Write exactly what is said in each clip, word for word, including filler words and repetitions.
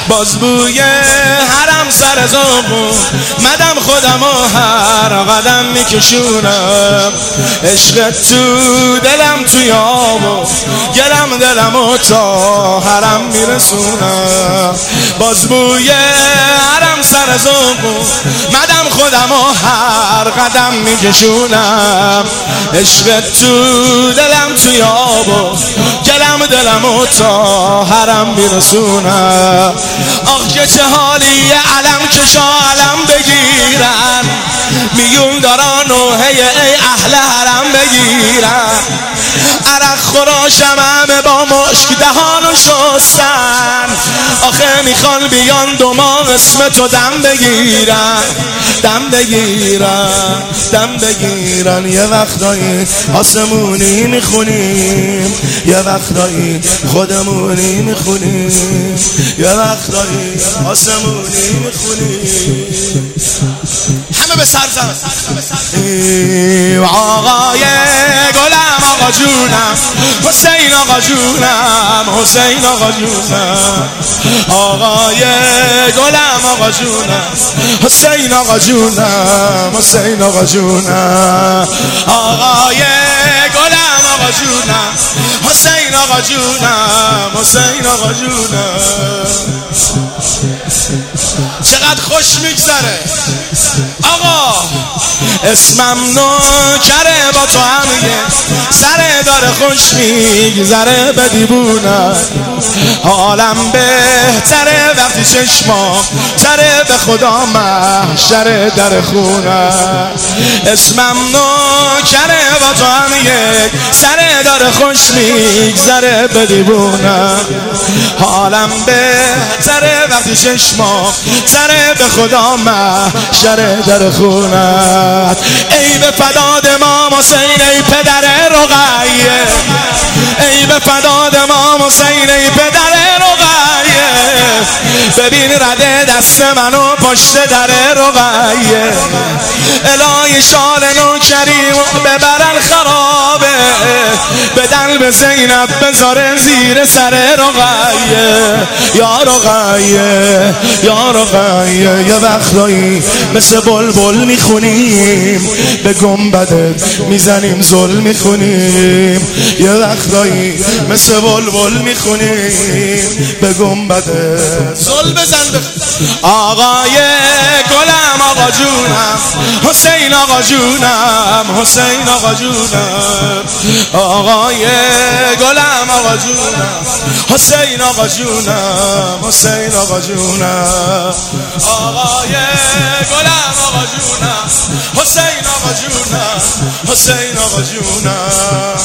باز بوی حرم سر زمون مدم خودم و هر قدم میکشونم. عشق تو دلم توی آب و گلم دلم و تا حرم میرسونم. باز بوی حرم سر زمون مدم خودم و هر قدم میکشونم. عشق تو دلم توی آب و گلم دلم و تا حرم میرسونم. آخ که چه حالی علم کشا علم بگیرن، میون دارن نوحه ای اهل حرم بگیرن. عرق خوراشم همه با مشک دهانو شستن، آخه میخوان بیان دو ماه اسم تو دم بگیرن. دم بگیرن دم بگیرن. یه وقتایی آسمونی میخونیم، یه وقتایی خودمونی میخونیم، یه وقتایی آسمونی میخونیم. همه به سر زن. آقای گلم آقا جونم، حسین آقا جونم، حسین آقا جونم. آقای گلم آقا جونم، حسین آقا جونم، حسین آقا جونم. آقای گلم آقا جونم، حسین آقا جونم، حسین آقا جونم. چقدر خوش میگذره آقا. اسمم نوکره با تو همیه، سره داره خوش میگذره به دیوونه. حالم بهتره وقتی چشمام تره، به خدا محشره در خونه. اسمم نوکره با تو همیه، سره داره خوش میگذره به دیوونه. حالم بهتره وقتی چشمام تره، به خدا محشره در خونه. ای به فداد امام حسین ای پدر رقیه، ای به فداد امام حسین ای پدر رقیه. ببین رده دست منو پشت در رقیه. الهی شال نوکریم ببرن خرابه، بدن به زینب بذاره زیر سر رقیه. یا رقیه یا رقیه. یه وقتایی مثل بلبل میخونیم، به گنبدت میزنیم زل میخونیم. یه وقتایی مثل بلبل میخونیم، به گنبدت زل بزن بخ... آقای گلم آقا جونم، حسین آقا جونم، حسین آقا جونم. آقای گلم آقا جونم، حسین آقا جونم، حسین آقا جونم. آقای گلم آقا جونم، حسین آقا جونم، حسین آقا جونم.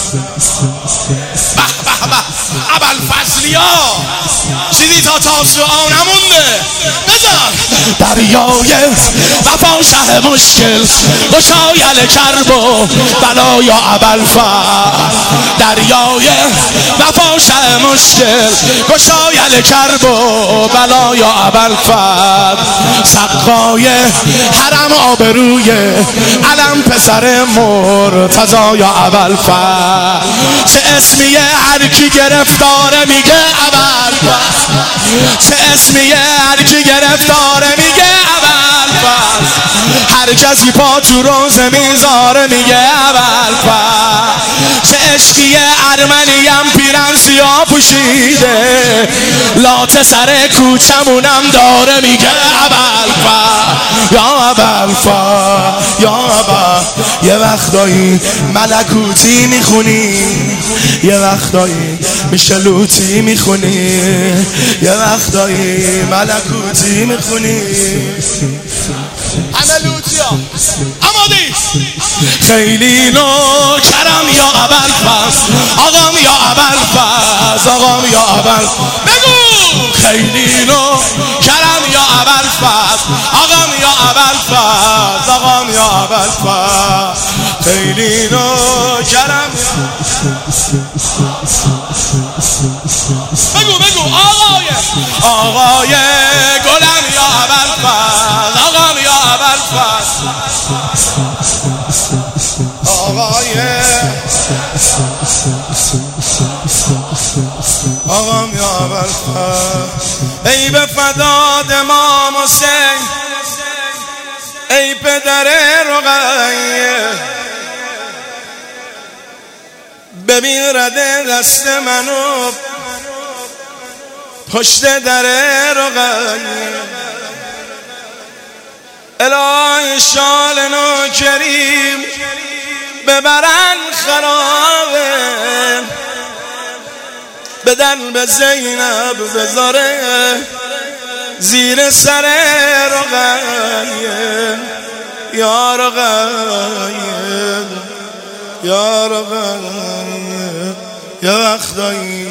به به به ابوالفضلیا چیزی تا تاسوعا نمونده. بذار دریای وفا شه مشکل، گشایل کرب و بلای ابوالفضل. دریای وفا شه مشکل، گشایل کرب و بلای ابوالفضل. سقای حرم آبروی علم پسر مرتضی یا ابوالفضل. چه اسمیه هر کی گرفتاره میگه ابوالفضل، چه اسمیه هر کی گرفتاره میگه ابوالفضل. هر کسی پا تو روزه میذاره میگه ابوالفضل. چه عشقیه ارمنیم پیرن سیاه پوشیده، لات سر کوچمونم داره میگه ابوالفضل. یا ابوالفضل یا ابوالفضل. یه وقتایی ملکوتی میخونی، یه وقتایی میشه لوتی میخونی، یه وقتایی ملکوتی میخونی. همه لوتی ها امادی. خیلی نوکرم یا ابوالفضل، آقام یا ابوالفضل، آقام یا ابوالفضل. بگو خیلی نوکرم یا ابوالفضل، آقام یا ابوالفضل، آقام یا ابوالفضل. خیلی نوکرم. بگو بگو آقای آقای گلم یا ابوالفضل، آقام یا ابوالفضل. آقای آقام یا ابوالفضل. ای به فداد امام حسین، ای پدر رقیه، ببین رده دست منو پشت در رقیه. الهی شال نوکریم ببرن خرابه، بدن به زینب بذاره زیر سر رقیه. یا رقیه یا رقیه، یه وقتایی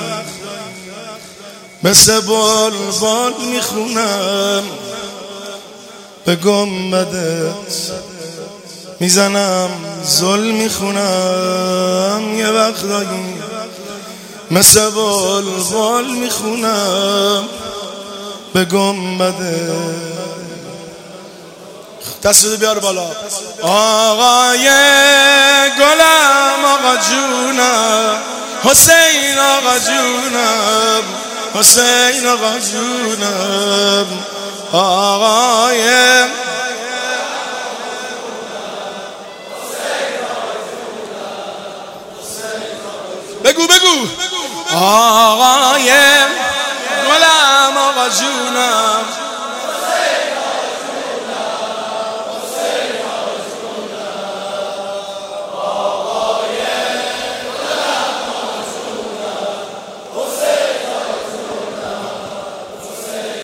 مثل بلبل میخونم به گنبدت، میزنم زل میخونم. یه وقتایی مثل بلبل میخونم به گنبدت. دست بده بیار بالا. آقای گلم آقا جونم، حسین آقا جونم، حسین آقا جونم. آقای بگو بگو آقای گلم آقا جونم،